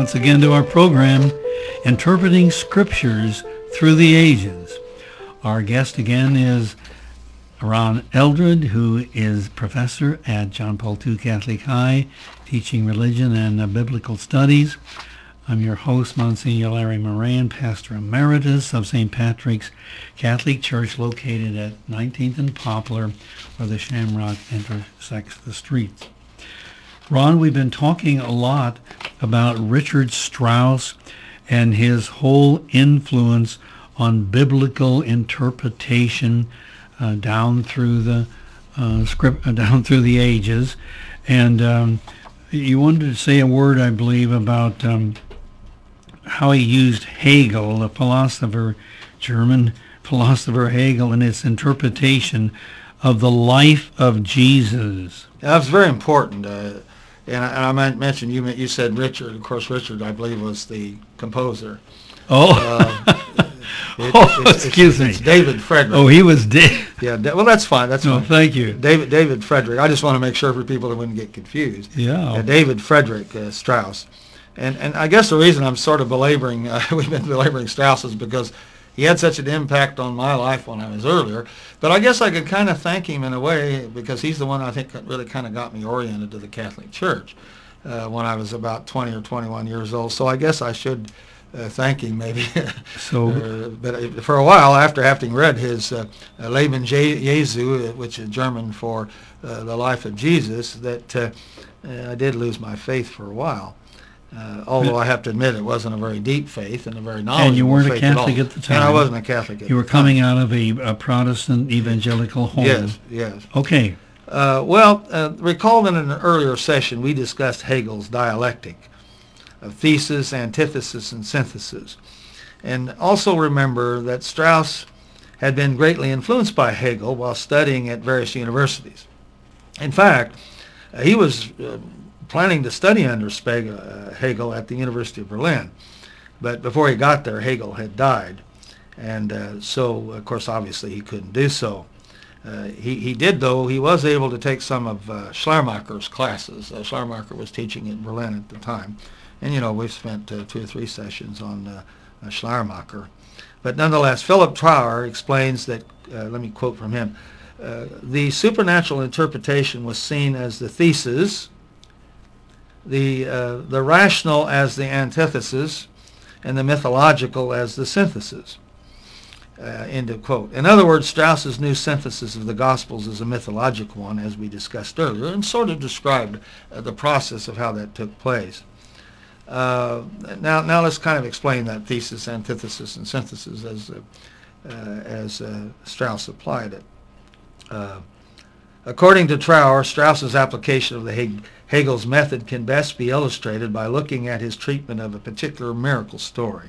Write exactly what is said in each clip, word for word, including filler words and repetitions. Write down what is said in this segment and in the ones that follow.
once again to our program, Interpreting Scriptures Through the Ages. Our guest again is Ron Eldred, who is professor at John Paul the Second Catholic High, teaching religion and uh, biblical studies. I'm your host, Monsignor Larry Moran, pastor emeritus of Saint Patrick's Catholic Church, located at nineteenth and Poplar, where the Shamrock intersects the streets. Ron, we've been talking a lot about Richard Strauss and his whole influence on biblical interpretation uh, down through the uh, script, uh, down through the ages, and um, you wanted to say a word, I believe, about um, how he used Hegel, the philosopher, German philosopher Hegel, in its interpretation of the life of Jesus. That was very important. Uh, and, I, and I mentioned, you you said Richard. Of course, Richard, I believe, was the composer. Oh, uh, it, oh it's, excuse it's, me. It's David Frederick. Oh, he was dead. Yeah, well, that's fine. That's no, fine. thank you. David David Frederick. I just want to make sure for people that wouldn't get confused. Yeah. Uh, David Frederick uh, Strauss. And and I guess the reason I'm sort of belaboring, uh, we've been belaboring Strauss, is because he had such an impact on my life when I was earlier. But I guess I could kind of thank him in a way, because he's the one I think that really kind of got me oriented to the Catholic Church uh, when I was about twenty or twenty-one years old. So I guess I should uh, thank him maybe. So, uh, but for a while, after having read his uh, Leben Jesu, which is German for uh, the life of Jesus, that uh, I did lose my faith for a while. Uh, although I have to admit, it wasn't a very deep faith and a very knowledgeable faith. And you weren't a Catholic at, at the time. And I wasn't a Catholic at You were the coming time. out of a, a Protestant evangelical home. Yes, yes. Okay. Uh, well, uh, recall that in an earlier session we discussed Hegel's dialectic of thesis, antithesis, and synthesis. And also remember that Strauss had been greatly influenced by Hegel while studying at various universities. In fact, uh, he was uh, planning to study under Speg- uh, Hegel at the University of Berlin. But before he got there, Hegel had died. And uh, so, of course, obviously he couldn't do so. Uh, he, he did, though, he was able to take some of uh, Schleiermacher's classes. Uh, Schleiermacher was teaching in Berlin at the time. And, you know, we've spent uh, two or three sessions on uh, uh, Schleiermacher. But nonetheless, Philip Trauer explains that, uh, let me quote from him, uh, the supernatural interpretation was seen as the thesis, the uh, the rational as the antithesis, and the mythological as the synthesis. Uh, end of quote. In other words, Strauss's new synthesis of the Gospels is a mythological one, as we discussed earlier, and sort of described uh, the process of how that took place. Uh, now, now let's kind of explain that thesis, antithesis, and synthesis as uh, uh, as uh, Strauss applied it. Uh, according to Trauer, Strauss's application of the Heg- Hegel's method can best be illustrated by looking at his treatment of a particular miracle story.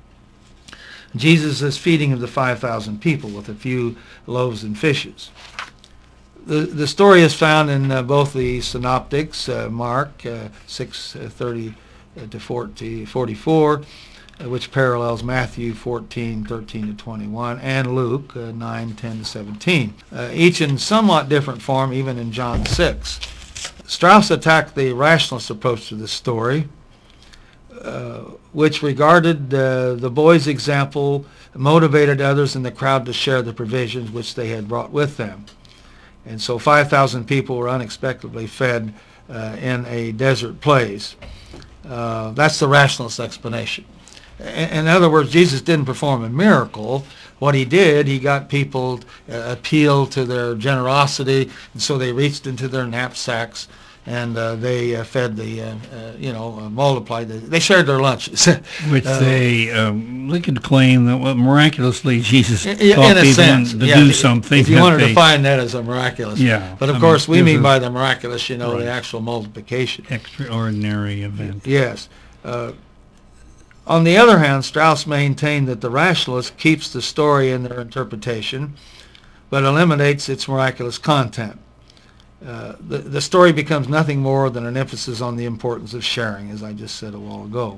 Jesus' feeding of the five thousand people with a few loaves and fishes. The, the story is found in uh, both the synoptics, uh, Mark uh, six thirty to forty, forty-four, uh, which parallels Matthew fourteen thirteen to twenty-one, and Luke uh, nine ten to seventeen, uh, each in somewhat different form, even in John six. Strauss attacked the rationalist approach to this story, uh, which regarded uh, the boy's example motivated others in the crowd to share the provisions which they had brought with them. And so five thousand people were unexpectedly fed uh, in a desert place. Uh, that's the rationalist explanation. In, in other words, Jesus didn't perform a miracle. What he did, he got people uh, appeal to their generosity, and so they reached into their knapsacks and uh, they uh, fed the, uh, uh, you know, uh, multiplied. The, they shared their lunches. Which uh, they, um, they could claim that well, miraculously Jesus in, taught in a people sense, to yeah, do if, something. If you that want to they, define that as a miraculous. Yeah. But of I course, mean, we mean a, by the miraculous, you know, right. the actual multiplication. Extraordinary event. Yes. Uh, on the other hand, Strauss maintained that the rationalist keeps the story in their interpretation, but eliminates its miraculous content. Uh, the, the story becomes nothing more than an emphasis on the importance of sharing, as I just said a while ago.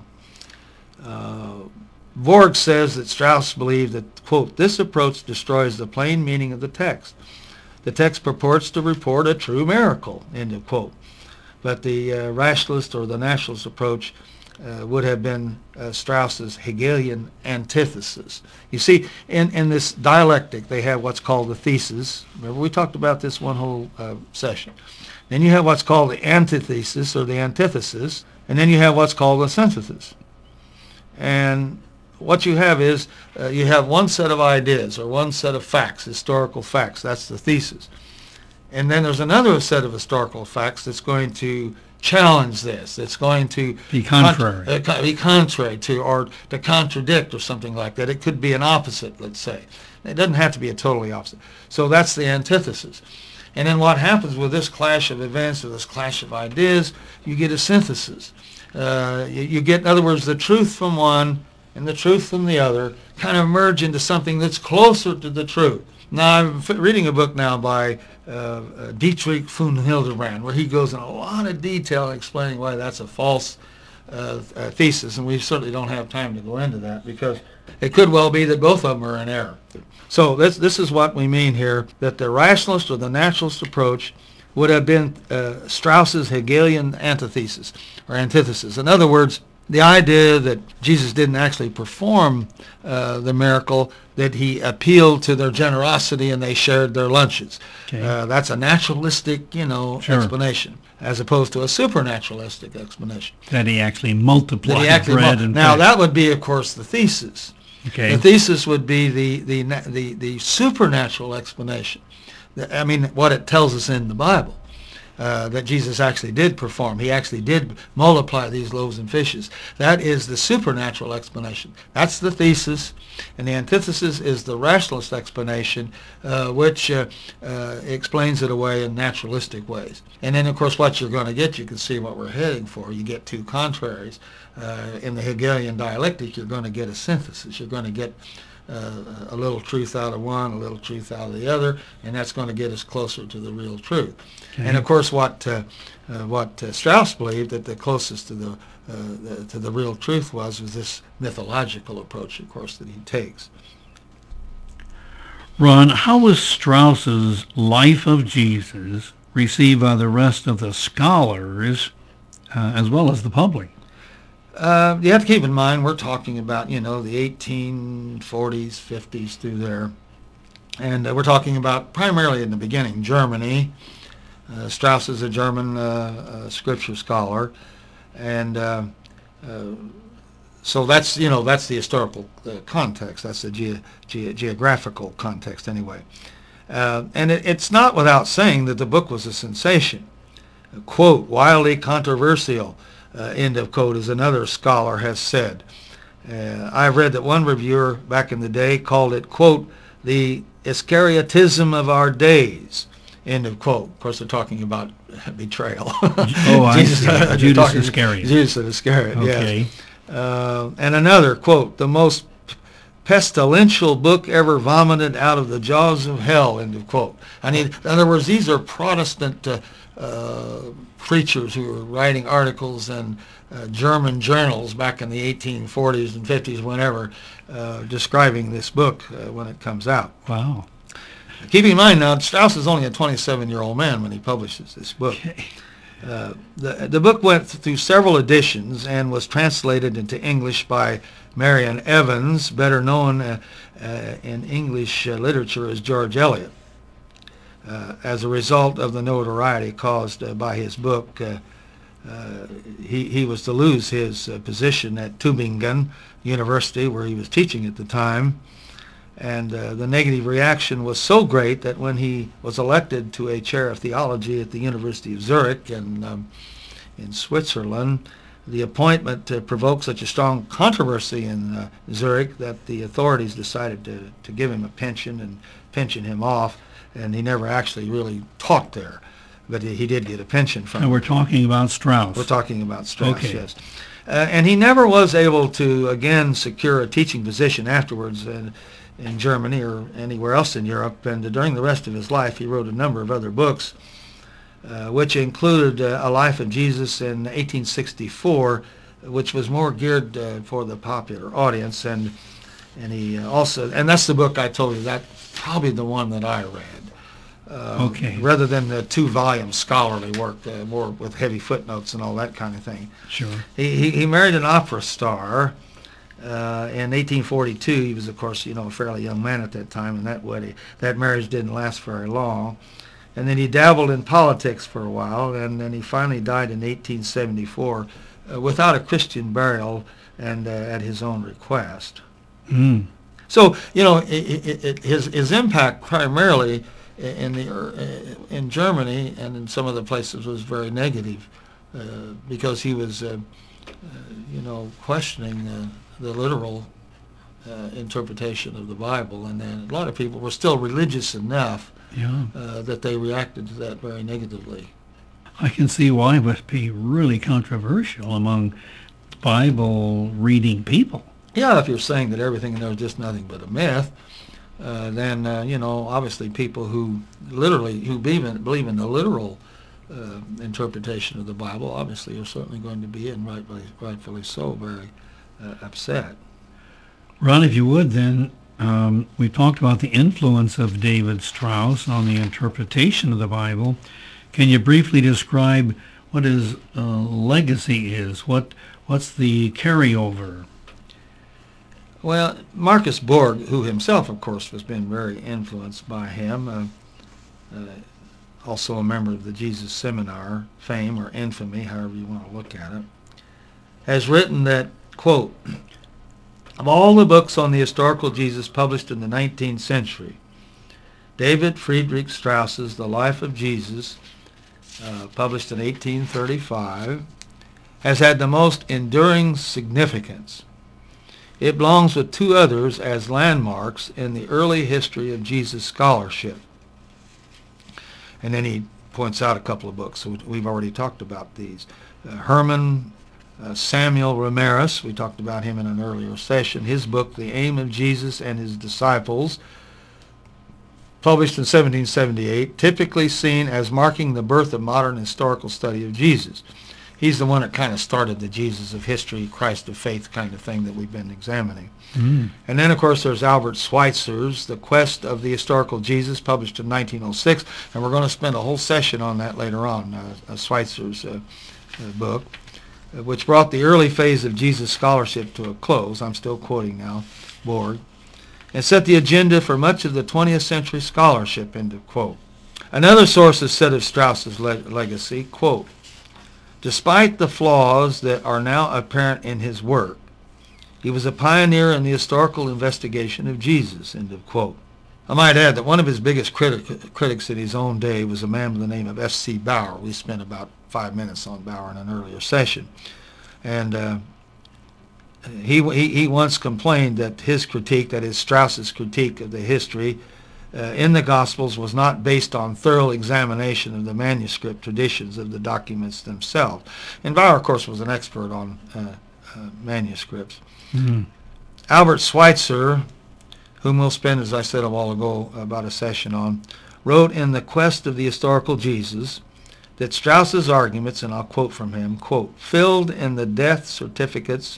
Uh, Vorg says that Strauss believed that, quote, this approach destroys the plain meaning of the text. The text purports to report a true miracle, end of quote. But the uh, rationalist or the nationalist approach uh, would have been uh, Strauss's Hegelian antithesis. You see, in, in this dialectic, they have what's called the thesis. Remember, we talked about this one whole uh, session. Then you have what's called the antithesis or the antithesis, and then you have what's called the synthesis. And what you have is uh, you have one set of ideas or one set of facts, historical facts. That's the thesis. And then there's another set of historical facts that's going to challenge this. It's going to be contrary, con- uh, be contrary to, or to contradict, or something like that. It could be an opposite, let's say. It doesn't have to be a totally opposite. So that's the antithesis. And then what happens with this clash of events or this clash of ideas, you get a synthesis. Uh, you, you get, in other words, the truth from one and the truth from the other kind of merge into something that's closer to the truth. Now, I'm f- reading a book now by uh, uh, Dietrich von Hildebrand, where he goes in a lot of detail explaining why that's a false uh, uh, thesis, and we certainly don't have time to go into that because it could well be that both of them are in error. So this, this is what we mean here, that the rationalist or the naturalist approach would have been uh, Strauss's Hegelian antithesis or antithesis. In other words, the idea that Jesus didn't actually perform uh, the miracle, that he appealed to their generosity and they shared their lunches. Okay. Uh, that's a naturalistic, you know, Sure. explanation, as opposed to a supernaturalistic explanation. that he actually multiplied That he actually bread mul- and now fish. that would be, of course, the thesis. Okay. The thesis would be the the na- the, the supernatural explanation. The- I mean, what it tells us in the Bible. Uh, that Jesus actually did perform. He actually did multiply these loaves and fishes. That is the supernatural explanation. That's the thesis. And the antithesis is the rationalist explanation, uh, which uh, uh, explains it away in naturalistic ways. And then, of course, what you're going to get, you can see what we're heading for. You get two contraries. Uh, in the Hegelian dialectic, you're going to get a synthesis. You're going to get Uh, a little truth out of one, a little truth out of the other, and that's going to get us closer to the real truth. Okay. And of course, what uh, uh, what uh, Strauss believed that the closest to the, uh, the to the real truth was was this mythological approach, of course, that he takes. Ron, how was Strauss's Life of Jesus received by the rest of the scholars uh, as well as the public? Uh, you have to keep in mind we're talking about, you know, the eighteen forties, fifties through there. And uh, we're talking about primarily in the beginning Germany. Uh, Strauss is a German uh, uh, scripture scholar. And uh, uh, so that's, you know, that's the historical uh, context. That's the ge- ge- geographical context anyway. Uh, and it, it's not without saying that the book was a sensation. A quote, wildly controversial. Uh, end of quote, as another scholar has said. Uh, I've read that one reviewer back in the day called it, quote, the Iscariotism of our days, end of quote. Of course, they're talking about betrayal. Oh, I Jesus, see. uh, Judas talking- Iscariot. Judas Iscariot, Okay. yes. Uh, and another, quote, the most pestilential book ever vomited out of the jaws of hell, end of quote. I mean, in other words, these are Protestant uh, uh, preachers who were writing articles in uh, German journals back in the eighteen forties and fifties, whenever, uh, describing this book uh, when it comes out. Wow. Keep in mind now, Strauss is only a twenty-seven-year-old man when he publishes this book. Okay. Uh, the, the book went through several editions and was translated into English by Marian Evans, better known uh, uh, in English uh, literature as George Eliot. Uh, as a result of the notoriety caused uh, by his book, uh, uh, he, he was to lose his uh, position at Tübingen University, where he was teaching at the time. And uh, the negative reaction was so great that when he was elected to a chair of theology at the University of Zurich in, um, in Switzerland, the appointment uh, provoked such a strong controversy in uh, Zurich that the authorities decided to, to give him a pension and pension him off, and he never actually really taught there. But he, he did get a pension from And it. we're talking about Strauss. We're talking about Strauss, Okay. yes. Uh, and he never was able to, again, secure a teaching position afterwards in, in Germany or anywhere else in Europe. And uh, during the rest of his life, he wrote a number of other books, uh, which included uh, A Life of Jesus in eighteen sixty-four, which was more geared uh, for the popular audience. And and he uh, also, and that's the book I told you, that probably the one that I read. uh, Okay. rather than the two-volume scholarly work, uh, more with heavy footnotes and all that kind of thing. Sure. He, he, he married an opera star uh, in eighteen forty-two. He was, of course, you know, a fairly young man at that time, and that wedding, that marriage didn't last very long. And then he dabbled in politics for a while, and then he finally died in eighteen seventy-four uh, without a Christian burial and uh, at his own request. Mm. So, you know, it, it, it, his his impact primarily in the uh, in Germany and in some other places was very negative uh, because he was, uh, uh, you know, questioning uh, the literal uh, interpretation of the Bible, and then a lot of people were still religious enough Yeah. uh, that they reacted to that very negatively. I can see why it would be really controversial among Bible-reading people. Yeah, if you're saying that everything in there is just nothing but a myth, uh, then, uh, you know, obviously people who literally, who believe in, believe in the literal uh, interpretation of the Bible, obviously are certainly going to be, and rightfully, rightfully so, very uh, upset. Ron, if you would, then, um, we talked about the influence of David Strauss on the interpretation of the Bible. Can you briefly describe what his uh, legacy is? What What's the carryover? Well, Marcus Borg, who himself, of course, has been very influenced by him, uh, uh, also a member of the Jesus Seminar, fame or infamy, however you want to look at it, has written that, quote, of all the books on the historical Jesus published in the nineteenth century, David Friedrich Strauss's The Life of Jesus, uh, published in eighteen thirty-five, has had the most enduring significance. It belongs with two others as landmarks in the early history of Jesus scholarship. And then he points out a couple of books. So we've already talked about these. Uh, Herman uh, Samuel Ramirez, we talked about him in an earlier session. His book, The Aim of Jesus and His Disciples, published in seventeen seventy-eight, typically seen as marking the birth of modern historical study of Jesus. He's the one that kind of started the Jesus of history, Christ of faith kind of thing that we've been examining. Mm. And then, of course, there's Albert Schweitzer's The Quest of the Historical Jesus, published in nineteen oh six, and we're going to spend a whole session on that later on, uh, Schweitzer's uh, uh, book, uh, which brought the early phase of Jesus scholarship to a close. I'm still quoting now, Borg, and set the agenda for much of the twentieth century scholarship, end of quote. Another source has said of Strauss's le- legacy, quote, despite the flaws that are now apparent in his work, he was a pioneer in the historical investigation of Jesus, end of quote. I might add that one of his biggest critic, critics in his own day was a man by the name of F C Bauer. We spent about five minutes on Bauer in an earlier session. And uh, he, he, he once complained that his critique, that is Strauss's critique of the history Uh, in the Gospels, was not based on thorough examination of the manuscript traditions of the documents themselves. And Bauer, of course, was an expert on uh, uh, manuscripts. Mm. Albert Schweitzer, whom we'll spend, as I said a while ago, about a session on, wrote in The Quest of the Historical Jesus that Strauss's arguments, and I'll quote from him, quote, filled in the death certificates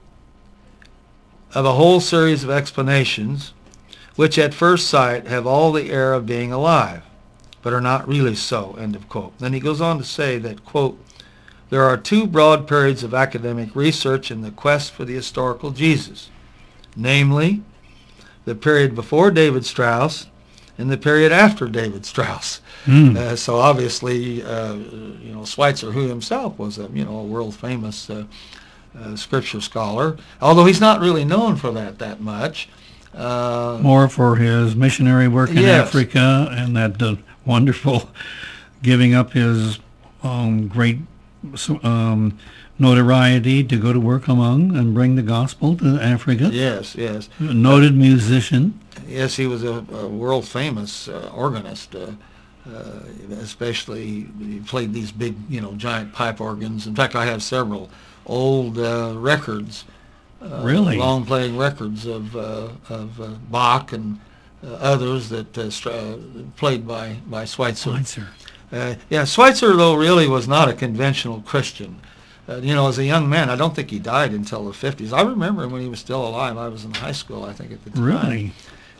of a whole series of explanations which at first sight have all the air of being alive, but are not really so, end of quote. Then he goes on to say that, quote, there are two broad periods of academic research in the quest for the historical Jesus, namely, the period before David Strauss and the period after David Strauss. Mm. Uh, so obviously, uh, you know, Schweitzer, who himself was a, you know, a world-famous uh, uh, scripture scholar, although he's not really known for that that much, Uh, More for his missionary work in yes. Africa and that uh, wonderful giving up his um, great um, notoriety to go to work among and bring the gospel to Africa. Yes, yes. A noted uh, musician. Yes, he was a, a world-famous uh, organist. Uh, uh, especially, he played these big, you know, giant pipe organs. In fact, I have several old uh, records. Uh, really? Long-playing records of uh, of uh, Bach and uh, others that uh, uh, played by, by Schweitzer. Schweitzer. Uh, yeah, Schweitzer, though, really was not a conventional Christian. Uh, you know, as a young man, I don't think he died until the fifties. I remember him when he was still alive. I was in high school, I think, at the time. Really?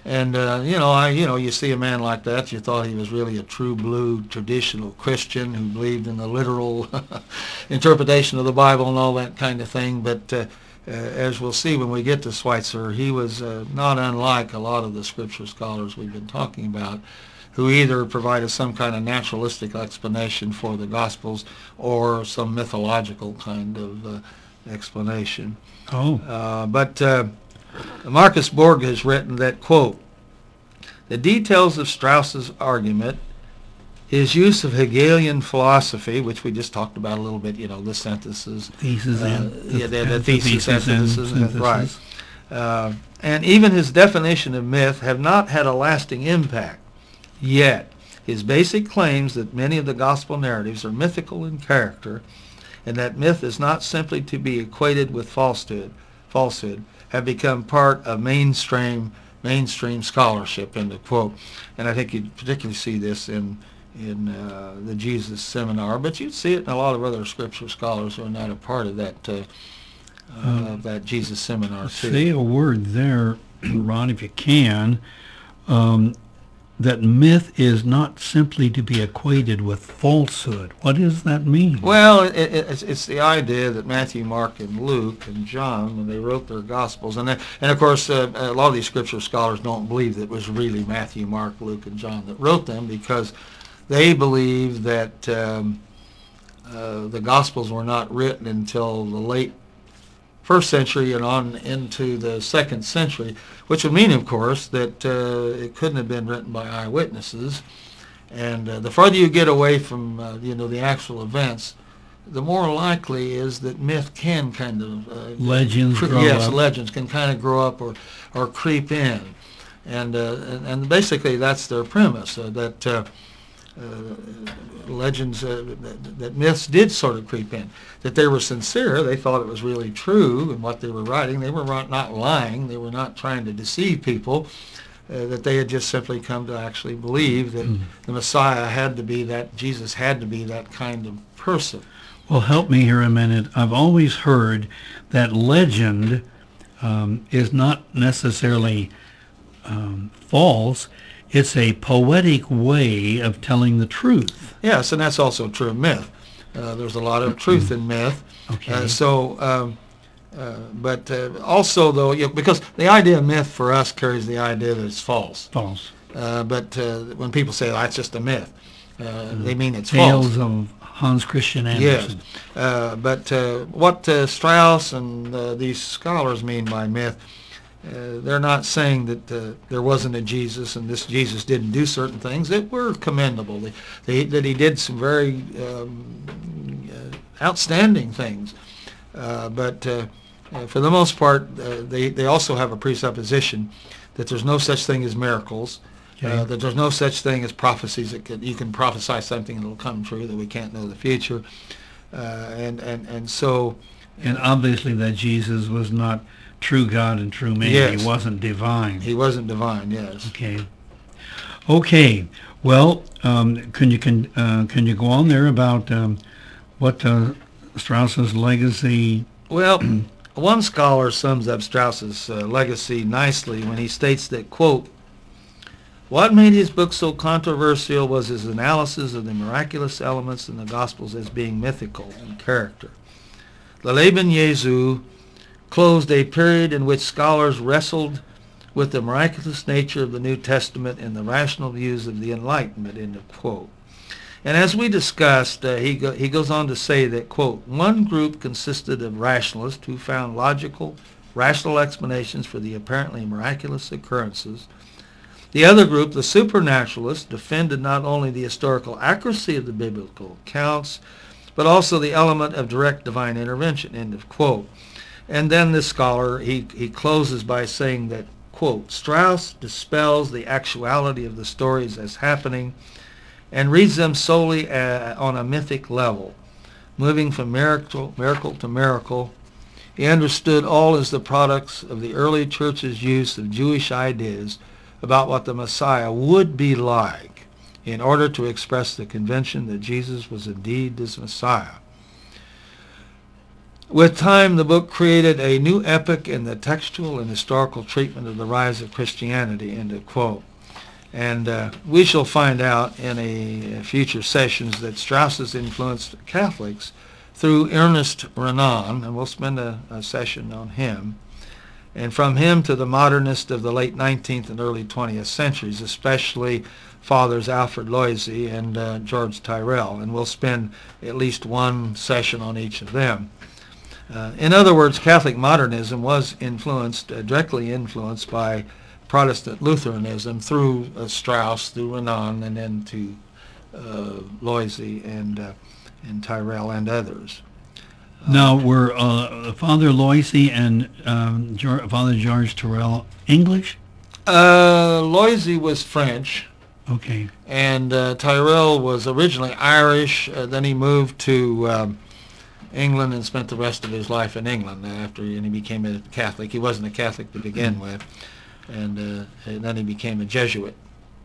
And uh, you know, I you know, you see a man like that, you thought he was really a true blue traditional Christian who believed in the literal interpretation of the Bible and all that kind of thing. But uh, uh, as we'll see when we get to Schweitzer, he was uh, not unlike a lot of the scripture scholars we've been talking about, who either provided some kind of naturalistic explanation for the Gospels or some mythological kind of uh, explanation. Oh. Uh, but uh, Marcus Borg has written that, quote, the details of Strauss's argument, his use of Hegelian philosophy, which we just talked about a little bit, you know, the synthesis. Thesis uh, and yeah, the, the and thesis, thesis and antithesis, and- synthesis. right. Uh, and even his definition of myth have not had a lasting impact. Yet, his basic claims that many of the gospel narratives are mythical in character, and that myth is not simply to be equated with falsehood, falsehood, have become part of mainstream mainstream scholarship. End of quote. And I think you particularly see this in in uh, the Jesus Seminar, but you'd see it in a lot of other scripture scholars who are not a part of that uh, uh, Um, of that Jesus Seminar too. Say a word there, Ron, if you can. Um, that myth is not simply to be equated with falsehood. What does that mean? Well, it, it, it's, it's the idea that Matthew, Mark, and Luke, and John, when they wrote their Gospels, and they, and of course, uh, a lot of these scripture scholars don't believe that it was really Matthew, Mark, Luke, and John that wrote them, because they believe that um, uh, the Gospels were not written until the late first century and on into the second century, which would mean, of course, that uh, it couldn't have been written by eyewitnesses. And uh, the farther you get away from, uh, you know, the actual events, the more likely is that myth can kind of uh, Legends cre- grow yes, up. legends can kind of grow up or or creep in, and uh, and, and basically that's their premise, uh, that. Uh, Uh, legends, uh, that, that myths did sort of creep in, that they were sincere, they thought it was really true in what they were writing, they were not lying, they were not trying to deceive people, uh, that they had just simply come to actually believe that Mm. the Messiah had to be that, Jesus had to be that kind of person. Well, help me here a minute. I've always heard that legend um, is not necessarily um, false. It's a poetic way of telling the truth. Yes, and that's also true of myth. Uh, there's a lot of truth in myth. Okay. Uh, so, um, uh, but uh, also though, you know, because the idea of myth for us carries the idea that it's false. False. Uh, but uh, when people say, oh, that's just a myth, uh, they mean it's Tales false. of Hans Christian Yes. Andersen. Uh, but uh, what uh, Strauss and uh, these scholars mean by myth, Uh, they're not saying that uh, there wasn't a Jesus and this Jesus didn't do certain things that were commendable. They, they, that he did some very um, uh, outstanding things. Uh, but uh, uh, for the most part, uh, they, they also have a presupposition that there's no such thing as miracles, Okay. uh, that there's no such thing as prophecies, that could, you can prophesy something and it'll come true, that we can't know the future. Uh, and, and, and so... And obviously that Jesus was not true God and true man. Yes. He wasn't divine. He wasn't divine, yes. Okay. Okay. Well, um, can you can uh, can you go on there about um, what uh, Strauss's legacy? Well, one scholar sums up Strauss's uh, legacy nicely when he states that, quote, what made his book so controversial was his analysis of the miraculous elements in the Gospels as being mythical in character. Le Leben Jesu closed a period in which scholars wrestled with the miraculous nature of the New Testament and the rational views of the Enlightenment, end of quote. And as we discussed, uh, he, go, he goes on to say that, quote, one group consisted of rationalists who found logical, rational explanations for the apparently miraculous occurrences. The other group, the supernaturalists, defended not only the historical accuracy of the biblical accounts, but also the element of direct divine intervention, end of quote. And then this scholar, he, he closes by saying that, quote, Strauss dispels the actuality of the stories as happening and reads them solely uh, on a mythic level. Moving from miracle, miracle to miracle, he understood all as the products of the early church's use of Jewish ideas about what the Messiah would be like in order to express the conviction that Jesus was indeed this Messiah. With time, the book created a new epoch in the textual and historical treatment of the rise of Christianity, end of quote. And uh, we shall find out in a, a future sessions that Strauss has influenced Catholics through Ernest Renan, and we'll spend a, a session on him. And from him to the modernists of the late nineteenth and early twentieth centuries, especially Fathers Alfred Loisy and uh, George Tyrrell. And we'll spend at least one session on each of them. Uh, in other words, Catholic modernism was influenced, uh, directly influenced by Protestant Lutheranism through uh, Strauss, through Renan, and then to uh, Loisy and, uh, and Tyrrell and others. Now, were uh, Father Loisy and um, George, Father George Tyrrell English? Uh, Loisy was French. Okay. And uh, Tyrrell was originally Irish. Uh, then he moved to um, England and spent the rest of his life in England after and he became a Catholic. He wasn't a Catholic to begin with, and, uh, and then he became a Jesuit.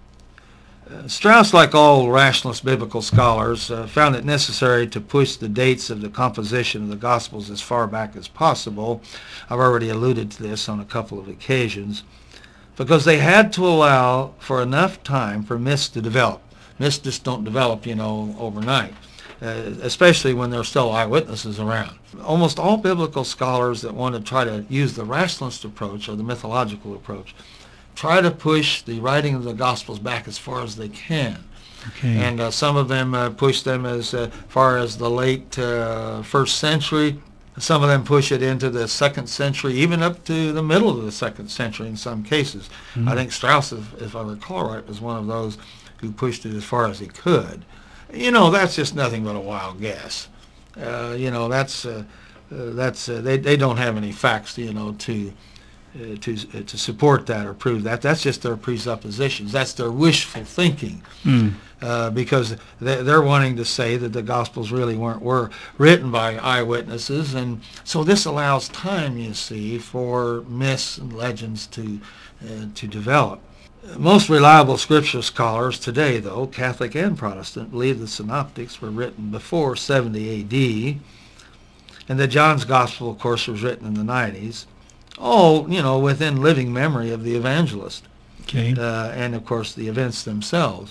Uh, Strauss, like all rationalist biblical scholars, uh, found it necessary to push the dates of the composition of the Gospels as far back as possible. I've already alluded to this on a couple of occasions, because they had to allow for enough time for myths to develop. Myths just don't develop, you know, overnight. Uh, especially when there are still eyewitnesses around. Almost all biblical scholars that want to try to use the rationalist approach or the mythological approach try to push the writing of the Gospels back as far as they can. Okay. And uh, some of them uh, push them as uh, far as the late uh, first century. Some of them push it into the second century, even up to the middle of the second century in some cases. Mm-hmm. I think Strauss, if, if I recall right, was one of those who pushed it as far as he could. You know, that's just nothing but a wild guess. Uh, you know, that's uh, uh, that's uh, they they don't have any facts, you know, to uh, to uh, to support that or prove that. That's just their presuppositions. That's their wishful thinking, mm. uh, because they, they're wanting to say that the Gospels really weren't were written by eyewitnesses, and so this allows time, you see, for myths and legends to uh, to develop. Most reliable scripture scholars today, though, Catholic and Protestant, believe the Synoptics were written before seventy A D, and that John's Gospel, of course, was written in the nineties, all, you know, within living memory of the evangelist, okay. uh, and, of course, the events themselves.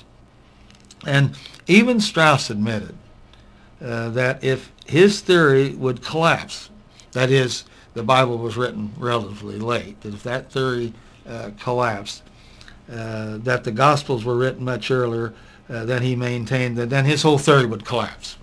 And even Strauss admitted uh, that if his theory would collapse, that is, the Bible was written relatively late, that if that theory uh, collapsed, Uh, that the Gospels were written much earlier, uh, then he maintained that then his whole theory would collapse.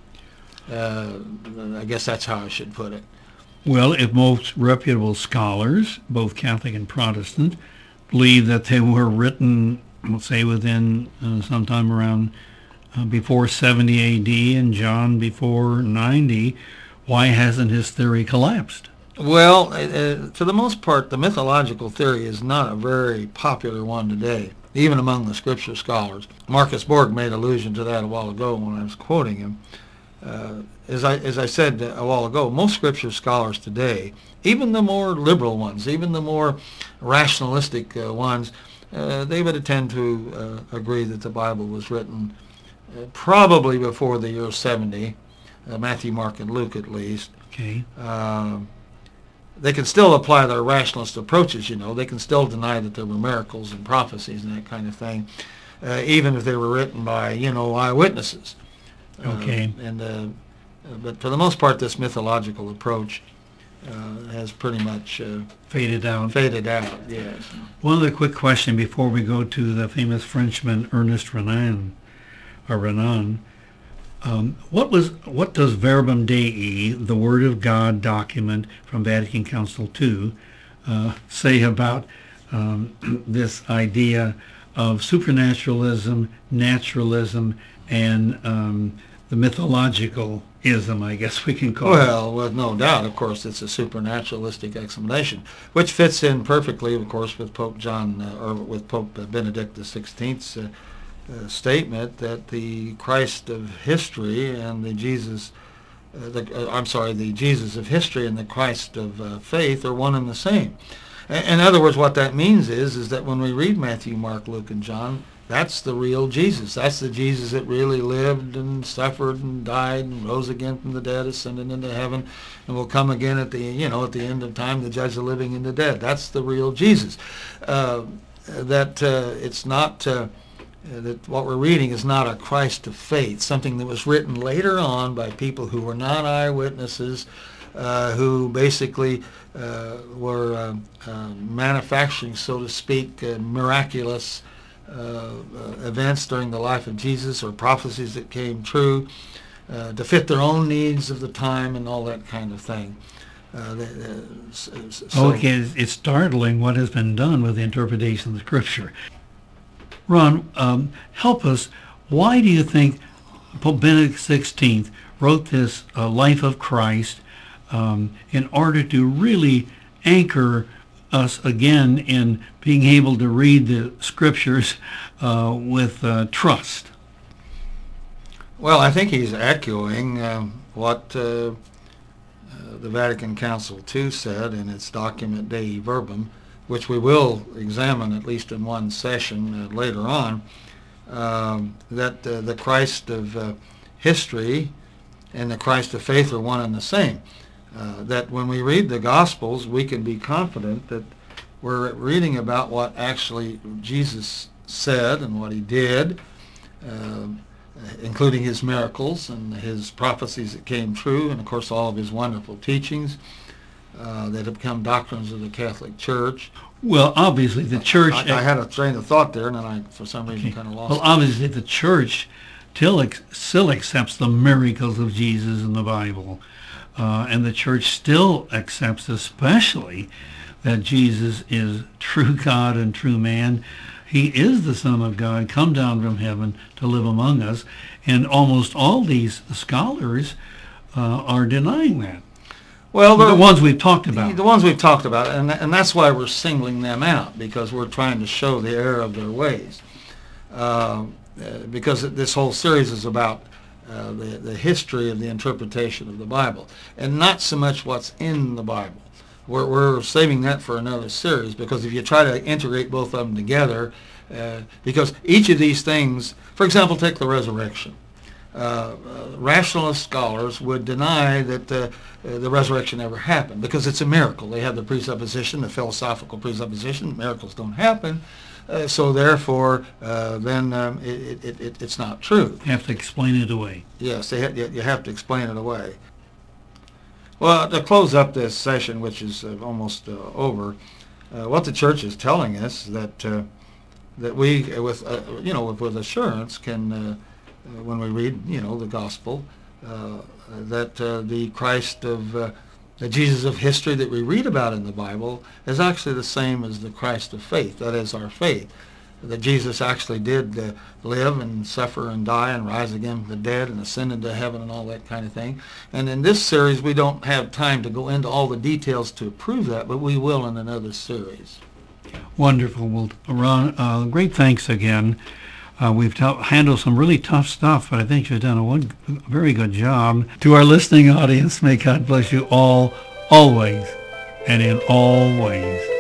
Uh, I guess that's how I should put it. Well, if most reputable scholars, both Catholic and Protestant, believe that they were written, let's say, within uh, sometime around uh, before seventy A D and John before ninety, why hasn't his theory collapsed? Well, uh, for the most part, the mythological theory is not a very popular one today, even among the scripture scholars. Marcus Borg made allusion to that a while ago when I was quoting him. Uh, as I as I said a while ago, most scripture scholars today, even the more liberal ones, even the more rationalistic uh, ones, uh, they would tend to uh, agree that the Bible was written uh, probably before the year seventy, uh, Matthew, Mark, and Luke at least. Okay. Uh, They can still apply their rationalist approaches, you know. They can still deny that there were miracles and prophecies and that kind of thing, uh, even if they were written by, you know, eyewitnesses. Okay. Uh, and uh, but for the most part, this mythological approach uh, has pretty much uh, faded out. Faded out, yes. One other quick question before we go to the famous Frenchman Ernest Renan, or Renan. Um, what was what does Verbum Dei, the Word of God document from Vatican Council two, uh, say about um, this idea of supernaturalism, naturalism, and um, the mythological-ism, I guess we can call well, it? Well, with no doubt, of course, it's a supernaturalistic explanation, which fits in perfectly, of course, with Pope John uh, or with Pope Benedict the sixteenth's uh, Uh, statement that the Christ of history and the Jesus, uh, the, uh, I'm sorry, the Jesus of history and the Christ of uh, faith are one and the same. In other words, what that means is, is that when we read Matthew, Mark, Luke, and John, That's the real Jesus. That's the Jesus that really lived and suffered and died and rose again from the dead, ascended into heaven, and will come again at the you know at the end of time to judge the living and the dead. That's the real Jesus. Uh, that uh, it's not uh, that what we're reading is not a Christ of faith, something that was written later on by people who were not eyewitnesses, uh, who basically uh, were uh, uh, manufacturing, so to speak, uh, miraculous Uh, uh, events during the life of Jesus, or prophecies that came true uh, to fit their own needs of the time and all that kind of thing. Uh, they, uh, so Okay, it's, it's startling what has been done with the interpretation of the Scripture. Ron, um, help us. Why do you think Pope Benedict the sixteenth wrote this uh, Life of Christ um, in order to really anchor us again in being able to read the Scriptures uh, with uh, trust? Well, I think he's echoing um, what uh, uh, the Vatican Council two said in its document Dei Verbum, which we will examine at least in one session uh, later on, um, that uh, the Christ of uh, history and the Christ of faith are one and the same. Uh, that when we read the Gospels, we can be confident that we're reading about what actually Jesus said and what he did, uh, including his miracles and his prophecies that came true, and of course all of his wonderful teachings uh, that have become doctrines of the Catholic Church. Well, obviously the Church... I, I had a train of thought there, and then I, for some reason, okay. kind of lost Well, it. obviously the Church still, ex- still accepts the miracles of Jesus in the Bible. Uh, and the Church still accepts especially that Jesus is true God and true man. He is the Son of God, come down from heaven to live among us. And almost all these scholars uh, are denying that. Well, the ones we've talked about. The ones we've talked about, and, and that's why we're singling them out, because we're trying to show the error of their ways. Uh, because this whole series is about Uh, the, the history of the interpretation of the Bible, and not so much what's in the Bible. We're, we're saving that for another series, because if you try to integrate both of them together, uh, because each of these things, for example, take the resurrection. Uh, uh, rationalist scholars would deny that uh, uh, the resurrection ever happened, because it's a miracle. They have the presupposition, the philosophical presupposition, miracles don't happen. Uh, so therefore, uh, then um, it, it, it, it's not true. You have to explain it away. Yes, they ha- you have to explain it away. Well, to close up this session, which is uh, almost uh, over, uh, what the Church is telling us that uh, that we, with uh, you know, with, with assurance, can uh, uh, when we read, you know, the Gospel, uh, that uh, the Christ of uh, the Jesus of history that we read about in the Bible is actually the same as the Christ of faith. That is our faith, that Jesus actually did uh, live and suffer and die and rise again from the dead and ascend into heaven and all that kind of thing. And in this series, we don't have time to go into all the details to prove that, but we will in another series. Wonderful. Well, Ron, uh, great thanks again. Uh, we've t- handled some really tough stuff, but I think you've done a one, very good job. To our listening audience, may God bless you all, always, and in all ways.